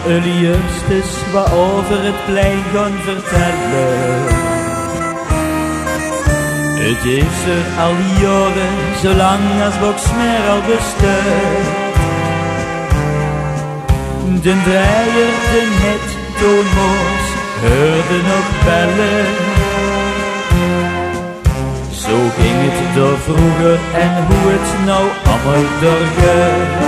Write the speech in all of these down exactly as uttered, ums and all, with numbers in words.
Juistes wat over het plein gaan vertellen. Het is er al jaren, zolang als Boxmeer al bestaat. De draaier, de net, Toon Moos, hoorde nog bellen. Zo ging het door vroeger en hoe het nou allemaal doorgaat.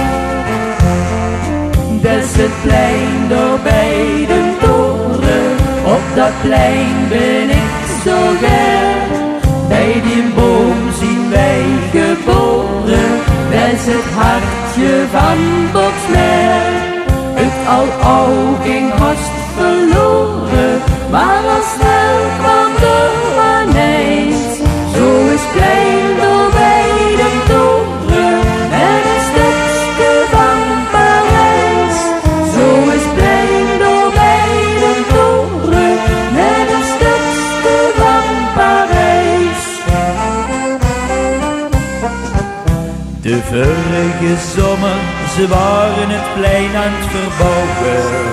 Dat is het plein door bij de toren, op dat plein ben ik zo gek. Bij die boom zien wij geboren, dat is het hartje van Boxmeer. Het al oud ging haast verloren, maar al snel kwam de ineens. Zo is plein door bij de toren, en het stukje van Parijs. Zo is plein door bij de toren, en het stukje van Parijs. De vorige zomer, ze waren het plein aan het verbouwen.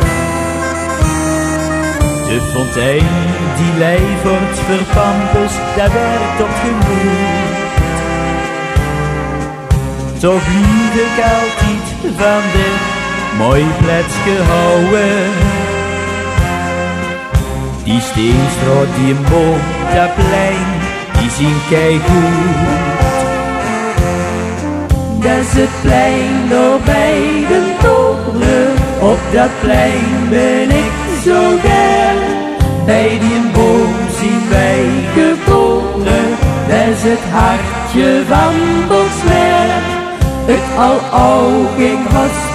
De fontein die lei wordt verpampers, dat werkt op gemoed. Toch lief ik altijd van dit mooi plekje houden. Die steenstraat, die een boom, dat plein, die zien keigoed. Dat is het plein door bij de toren, op dat plein ben ik zo gek. Bij die boom zien wij geboren, dat is het hartje van Boxmeer. Het al oud ging haast